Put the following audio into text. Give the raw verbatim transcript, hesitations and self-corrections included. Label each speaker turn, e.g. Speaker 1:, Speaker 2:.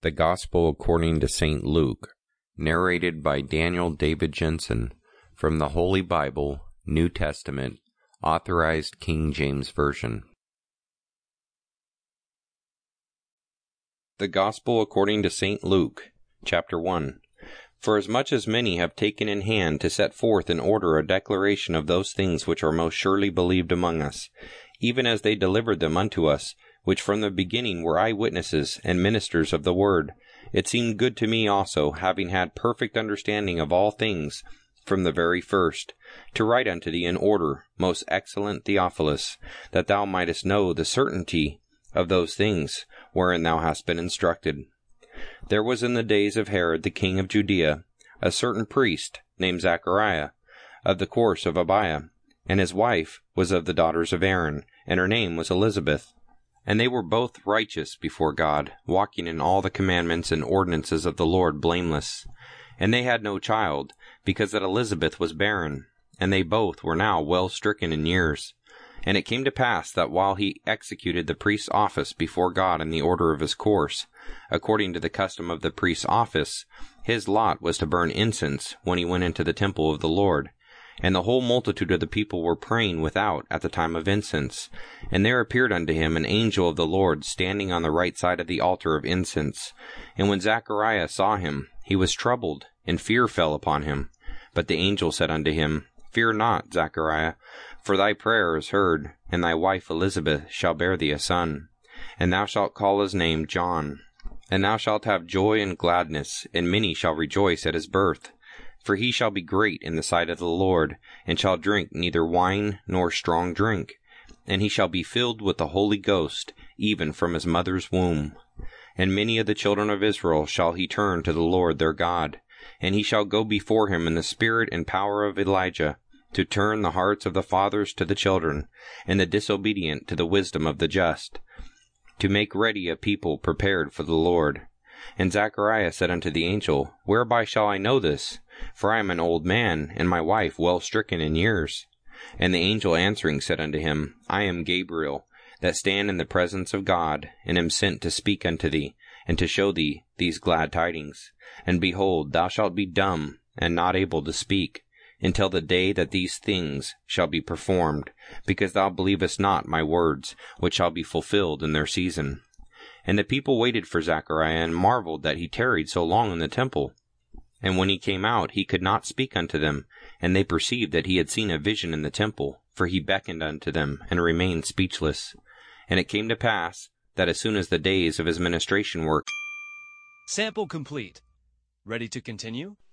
Speaker 1: The Gospel according to Saint Luke, narrated by Daniel David Jensen, from the Holy Bible, New Testament, Authorized King James Version. The Gospel according to Saint Luke, chapter one. For as much as many have taken in hand to set forth in order a declaration of those things which are most surely believed among us, even as they delivered them unto us, which from the beginning were eyewitnesses and ministers of the word, it seemed good to me also, having had perfect understanding of all things from the very first, to write unto thee in order, most excellent Theophilus, that thou mightest know the certainty of those things wherein thou hast been instructed. There was in the days of Herod the king of Judea a certain priest named Zachariah, of the course of Abiah, and his wife was of the daughters of Aaron, and her name was Elizabeth. And they were both righteous before God, walking in all the commandments and ordinances of the Lord blameless. And they had no child, because that Elizabeth was barren, and they both were now well stricken in years. And it came to pass that while he executed the priest's office before God in the order of his course, according to the custom of the priest's office, his lot was to burn incense when he went into the temple of the Lord. And the whole multitude of the people were praying without at the time of incense. And there appeared unto him an angel of the Lord standing on the right side of the altar of incense. And when Zachariah saw him, he was troubled, and fear fell upon him. But the angel said unto him, Fear not, Zachariah, for thy prayer is heard, and thy wife Elizabeth shall bear thee a son. And thou shalt call his name John. And thou shalt have joy and gladness, and many shall rejoice at his birth. For he shall be great in the sight of the Lord, and shall drink neither wine nor strong drink. And he shall be filled with the Holy Ghost, even from his mother's womb. And many of the children of Israel shall he turn to the Lord their God. And he shall go before him in the spirit and power of Elijah, to turn the hearts of the fathers to the children, and the disobedient to the wisdom of the just, to make ready a people prepared for the Lord. And Zachariah said unto the angel, Whereby shall I know this? For I am an old man, and my wife well stricken in years. And the angel answering said unto him, I am Gabriel, that stand in the presence of God, and am sent to speak unto thee, and to show thee these glad tidings. And behold, thou shalt be dumb, and not able to speak, until the day that these things shall be performed, because thou believest not my words, which shall be fulfilled in their season. And the people waited for Zachariah, and marveled that he tarried so long in the temple. And when he came out, he could not speak unto them, and they perceived that he had seen a vision in the temple, for he beckoned unto them, and remained speechless. And it came to pass, that as soon as the days of his ministration were
Speaker 2: Sample complete. Ready to continue?